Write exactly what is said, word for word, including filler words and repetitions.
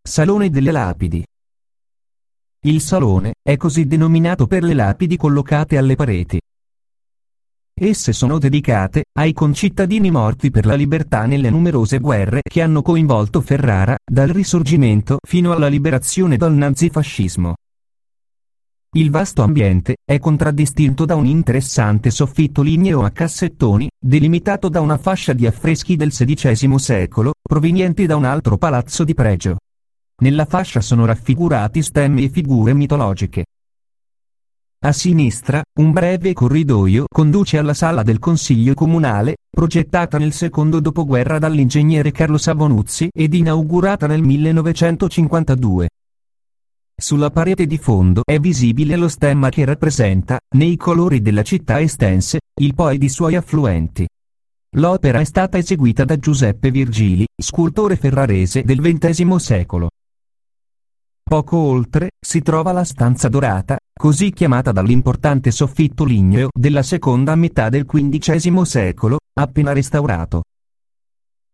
Salone delle lapidi. Il salone è così denominato per le lapidi collocate alle pareti. Esse sono dedicate ai concittadini morti per la libertà nelle numerose guerre che hanno coinvolto Ferrara, dal Risorgimento fino alla liberazione dal nazifascismo. Il vasto ambiente è contraddistinto da un interessante soffitto ligneo a cassettoni, delimitato da una fascia di affreschi del sedicesimo secolo, provenienti da un altro palazzo di pregio. Nella fascia sono raffigurati stemmi e figure mitologiche. A sinistra, un breve corridoio conduce alla sala del Consiglio Comunale, progettata nel secondo dopoguerra dall'ingegnere Carlo Savonuzzi ed inaugurata nel millenovecentocinquantadue. Sulla parete di fondo è visibile lo stemma che rappresenta, nei colori della città estense, il Po ed i suoi affluenti. L'opera è stata eseguita da Giuseppe Virgili, scultore ferrarese del ventesimo secolo. Poco oltre, si trova la stanza dorata, così chiamata dall'importante soffitto ligneo della seconda metà del quindicesimo secolo, appena restaurato.